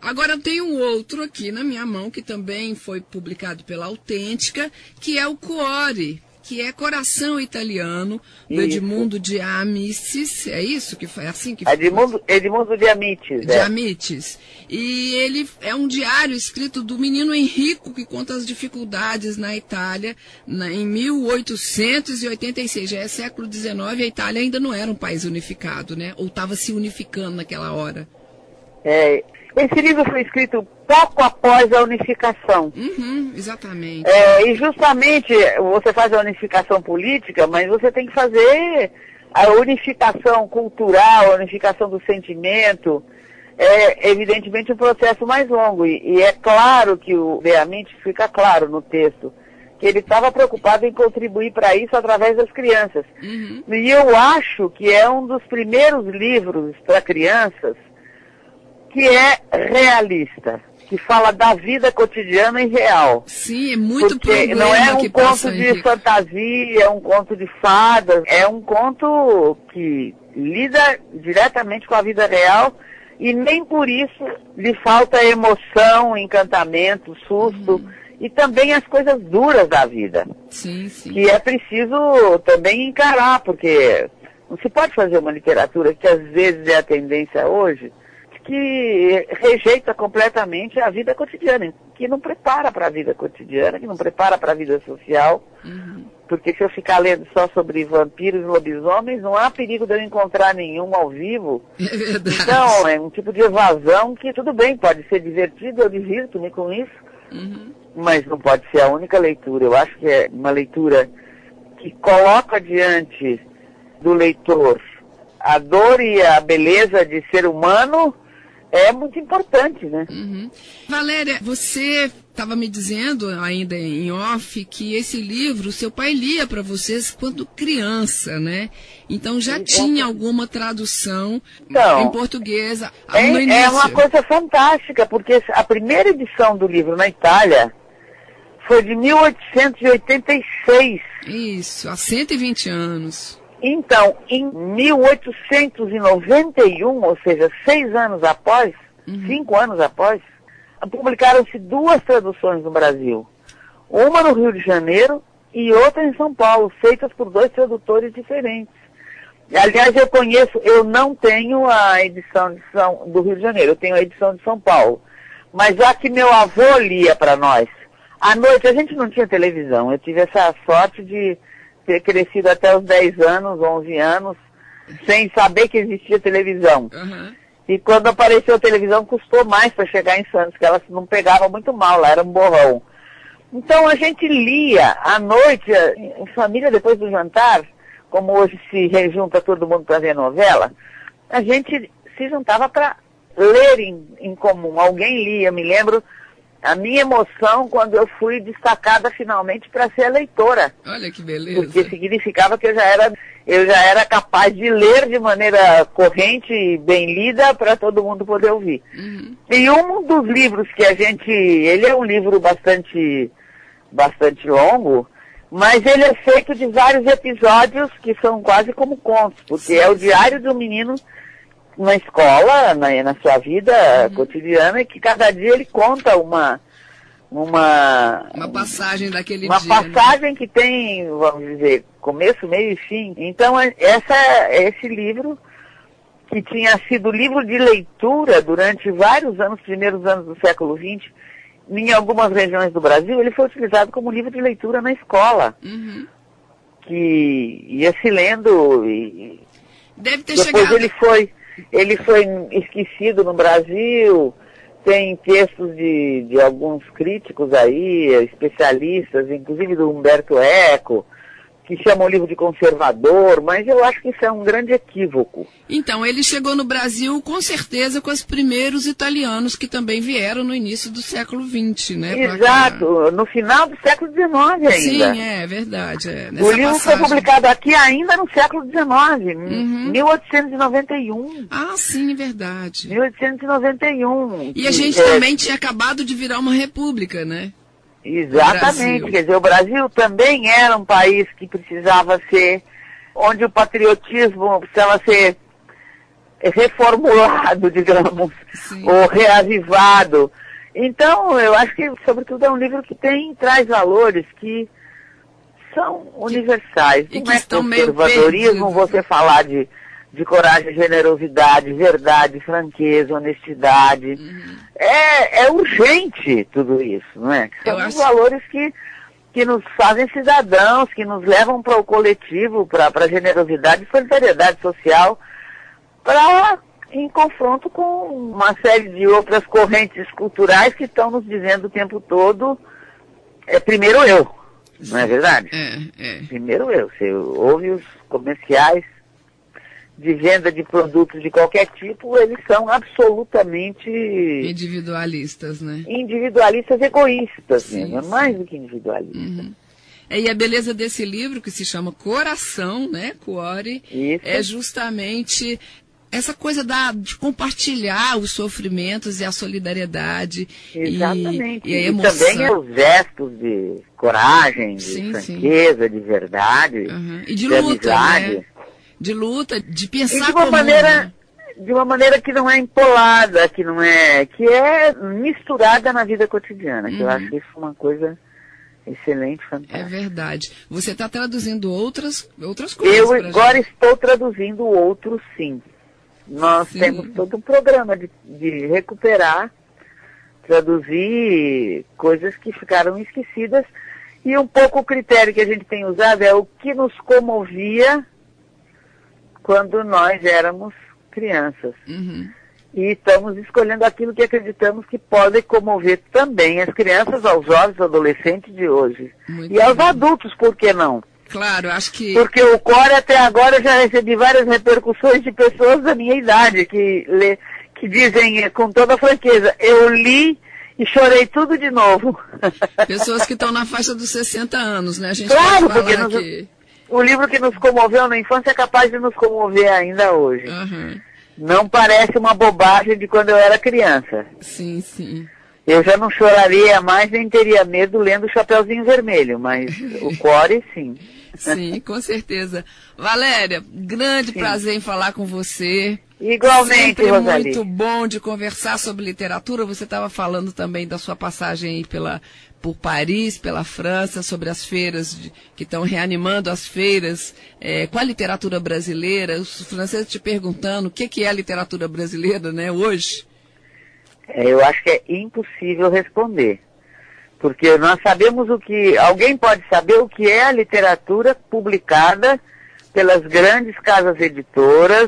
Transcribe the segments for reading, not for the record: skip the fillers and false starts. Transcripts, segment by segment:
Agora eu tenho um outro aqui na minha mão, que também foi publicado pela Autêntica, que é o Cuore, que é Coração Italiano, do Edmundo de Amicis, é isso? Que foi assim que Edmundo de Amicis. De Amicis. E ele é um diário escrito do menino Enrico, que conta as dificuldades na Itália em 1886. Já é século XIX e a Itália ainda não era um país unificado, né? Ou estava se unificando naquela hora. Esse livro foi escrito pouco após a unificação. Exatamente. E justamente você faz a unificação política, mas você tem que fazer a unificação cultural, a unificação do sentimento. É evidentemente um processo mais longo. E é claro que o De Amicis fica claro no texto que ele estava preocupado em contribuir para isso através das crianças. E eu acho que é um dos primeiros livros para crianças que é realista, que fala da vida cotidiana e real. Sim, é muito porque não é um conto de fantasia, é um conto de fadas, é um conto que lida diretamente com a vida real e nem por isso lhe falta emoção, encantamento, susto e também as coisas duras da vida. Sim, sim. Que é preciso também encarar, porque não se pode fazer uma literatura que às vezes é a tendência hoje, que rejeita completamente a vida cotidiana, que não prepara para a vida cotidiana, que não prepara para a vida social, porque se eu ficar lendo só sobre vampiros e lobisomens, não há perigo de eu encontrar nenhum ao vivo. É verdade. Então, é um tipo de evasão que tudo bem, pode ser divertido, eu divirto-me com isso, mas não pode ser a única leitura. Eu acho que é uma leitura que coloca diante do leitor a dor e a beleza de ser humano, é muito importante, né? Valéria, você estava me dizendo ainda em off que esse livro seu pai lia para vocês quando criança, né? Então já tinha alguma tradução em português no início. É uma coisa fantástica, porque a primeira edição do livro na Itália foi de 1886. Isso, há 120 anos. Então, em 1891, ou seja, 6 anos após, 5 anos após, publicaram-se 2 traduções no Brasil. Uma no Rio de Janeiro e outra em São Paulo, feitas por 2 tradutores diferentes. Aliás, eu não tenho a edição do Rio de Janeiro, eu tenho a edição de São Paulo. Mas já que meu avô lia para nós, à noite a gente não tinha televisão, eu tive essa sorte de ter crescido até os 10 anos, 11 anos, sem saber que existia televisão. E quando apareceu a televisão, custou mais para chegar em Santos, que ela não pegava muito mal, lá era um borrão. Então a gente lia à noite, em família, depois do jantar, como hoje se rejunta todo mundo para ver novela, a gente se juntava para ler em comum. Alguém lia, me lembro a minha emoção quando eu fui destacada finalmente para ser a leitora. Olha que beleza. Porque significava que eu já era capaz de ler de maneira corrente e bem lida para todo mundo poder ouvir. E um dos livros que ele é um livro bastante longo, mas ele é feito de vários episódios que são quase como contos, porque é o diário do menino na escola, na sua vida cotidiana, e que cada dia ele conta uma passagem daquele dia. Uma passagem, né? Que tem, vamos dizer, começo, meio e fim. Então, esse livro, que tinha sido livro de leitura durante vários anos, primeiros anos do século XX, em algumas regiões do Brasil, ele foi utilizado como livro de leitura na escola. Que ia se lendo e deve ter depois chegado. Ele foi esquecido no Brasil. Tem textos de alguns críticos aí, especialistas, inclusive do Humberto Eco, que chamam o livro de conservador, mas eu acho que isso é um grande equívoco. Então, ele chegou no Brasil, com certeza, com os primeiros italianos que também vieram no início do século XX, né? Exato, no final do século XIX ainda. Sim, é verdade. O livro foi publicado aqui ainda no século XIX, 1891. Ah, sim, é verdade. 1891. E a gente também tinha acabado de virar uma república, né? Exatamente, quer dizer, o Brasil também era um país que precisava ser, onde o patriotismo precisava ser reformulado, digamos, Sim. ou reavivado. Então, eu acho que, sobretudo, é um livro que traz valores que são universais. E não que é estão meio conservadorismo perdidos. você falar de coragem, generosidade, verdade, franqueza, honestidade. É urgente tudo isso, não é? São os valores que nos fazem cidadãos, que nos levam para o coletivo, para a generosidade e solidariedade social, em confronto com uma série de outras correntes culturais que estão nos dizendo o tempo todo, primeiro eu, não é verdade? Primeiro eu. Você ouve os comerciais de venda de produtos de qualquer tipo, eles são absolutamente individualistas, né? Individualistas egoístas, mesmo, mais do que individualistas. E a beleza desse livro, que se chama Coração, né, Cuore, é justamente essa coisa de compartilhar os sofrimentos e a solidariedade. Exatamente. E a emoção. E também os gestos de coragem, de franqueza, de verdade, e de luta, amizade. Né? De luta, de pensar de uma maneira que não é empolada, que é misturada na vida cotidiana, que eu acho isso uma coisa excelente, fantástica. É verdade. Você está traduzindo outras coisas? Eu agora estou traduzindo outros, sim. Nós temos todo um programa de recuperar, traduzir coisas que ficaram esquecidas, e um pouco o critério que a gente tem usado é o que nos comovia quando nós éramos crianças. E estamos escolhendo aquilo que acreditamos que pode comover também as crianças, aos jovens, adolescentes de hoje. E aos adultos, por que não? Claro, acho que... Porque o Cuore, até agora, eu já recebi várias repercussões de pessoas da minha idade que dizem com toda franqueza, eu li e chorei tudo de novo. Pessoas que estão na faixa dos 60 anos, né? A gente claro, pode falar porque que... o livro que nos comoveu na infância é capaz de nos comover ainda hoje. Não parece uma bobagem de quando eu era criança. Sim, sim. Eu já não choraria mais, nem teria medo lendo o Chapeuzinho Vermelho, mas o Cuore, sim. Sim, com certeza. Valéria, grande prazer em falar com você. Igualmente, sempre Rosali. Muito bom de conversar sobre literatura. Você estava falando também da sua passagem aí por Paris, pela França, sobre as feiras que estão reanimando as feiras com a literatura brasileira. Os franceses te perguntando o que é a literatura brasileira, né, hoje. Eu acho que é impossível responder. Porque nós sabemos alguém pode saber o que é a literatura publicada pelas grandes casas editoras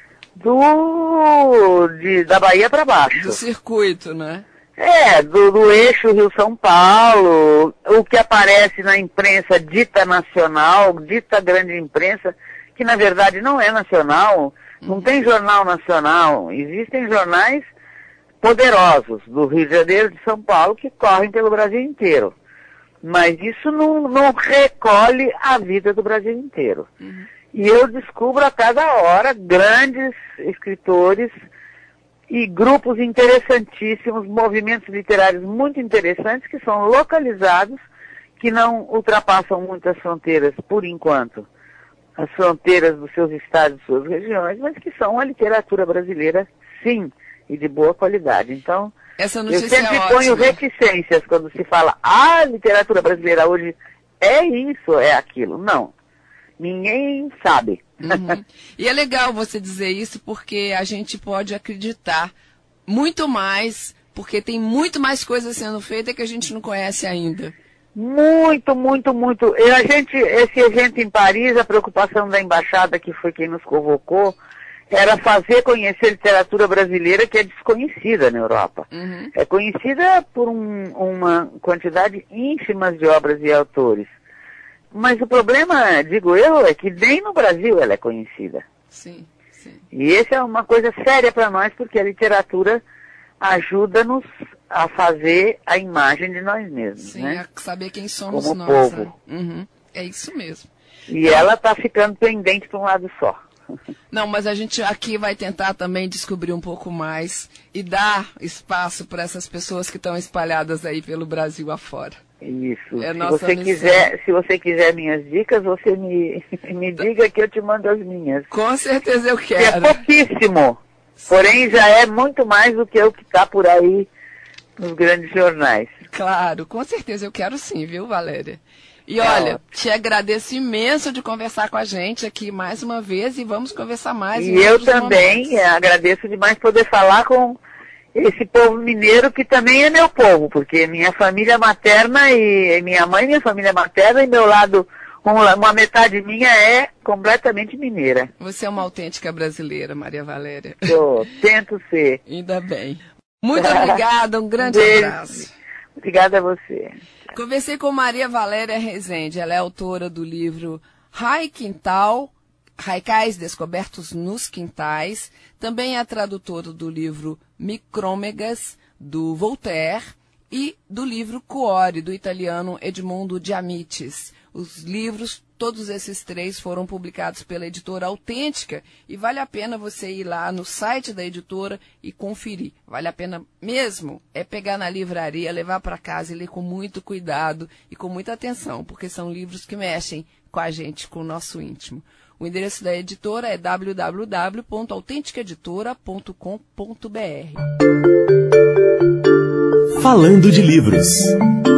da Bahia para baixo. Do circuito, né? Do eixo Rio-São Paulo, o que aparece na imprensa dita nacional, dita grande imprensa, que na verdade não é nacional, não tem jornal nacional, existem jornais poderosos do Rio de Janeiro, de São Paulo, que correm pelo Brasil inteiro. Mas isso não recolhe a vida do Brasil inteiro. E eu descubro a cada hora grandes escritores e grupos interessantíssimos, movimentos literários muito interessantes, que são localizados, que não ultrapassam muitas fronteiras, por enquanto, as fronteiras dos seus estados, suas regiões, mas que são a literatura brasileira, sim, e de boa qualidade. Então, essa eu sempre ponho reticências quando se fala, a literatura brasileira hoje é isso, é aquilo. Não. Ninguém sabe. E é legal você dizer isso, porque a gente pode acreditar muito mais, porque tem muito mais coisas sendo feitas que a gente não conhece ainda. Muito, muito, muito. Esse evento em Paris, a preocupação da embaixada, que foi quem nos convocou, era fazer conhecer literatura brasileira que é desconhecida na Europa. É conhecida por uma quantidade ínfima de obras e autores. Mas o problema, digo eu, é que nem no Brasil ela é conhecida. Sim, sim. E essa é uma coisa séria para nós, porque a literatura ajuda-nos a fazer a imagem de nós mesmos. Sim, né? A saber quem somos como nós. povo. Né? É isso mesmo. E ela está ficando pendente para um lado só. Não, mas a gente aqui vai tentar também descobrir um pouco mais e dar espaço para essas pessoas que estão espalhadas aí pelo Brasil afora. Isso. É se nossa você missão. quiser, se você quiser minhas dicas, você me diga que eu te mando as minhas. Com certeza eu Que é quero. pouquíssimo, porém já é muito mais do que o que está por aí nos grandes jornais. Claro, com certeza eu quero sim, viu, Valéria? E olha, te agradeço imenso de conversar com a gente aqui mais uma vez e vamos conversar mais. E eu também agradeço demais poder falar com esse povo mineiro que também é meu povo, porque minha família materna e minha mãe, minha família materna e meu lado, uma metade minha é completamente mineira. Você é uma autêntica brasileira, Maria Valéria. Eu tento ser. Ainda bem. Muito obrigada, um grande abraço. Obrigada a você. Conversei com Maria Valéria Rezende, ela é autora do livro Haikais Descobertos nos Quintais, também é tradutora do livro Micrômegas, do Voltaire, e do livro Cuore, do italiano Edmondo de Amicis. Os livros, todos esses três, foram publicados pela editora Autêntica e vale a pena você ir lá no site da editora e conferir. Vale a pena mesmo é pegar na livraria, levar para casa e ler com muito cuidado e com muita atenção, porque são livros que mexem com a gente, com o nosso íntimo. O endereço da editora é www.autenticaeditora.com.br. Falando de livros.